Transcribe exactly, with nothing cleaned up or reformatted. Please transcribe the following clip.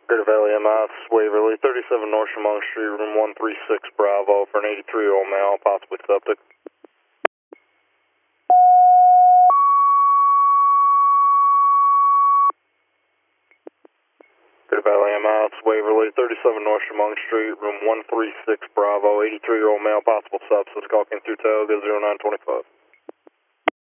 Greater Valley M I, Waverly, thirty-seven North Chemung Street, room one three six Bravo for an eighty-three-year-old male, possibly septic. Greater Valley M I, Waverly, thirty-seven North Chemung Street, room one three six Bravo, eighty-three-year-old male, possible sepsis, call came through Toga zero nine two five.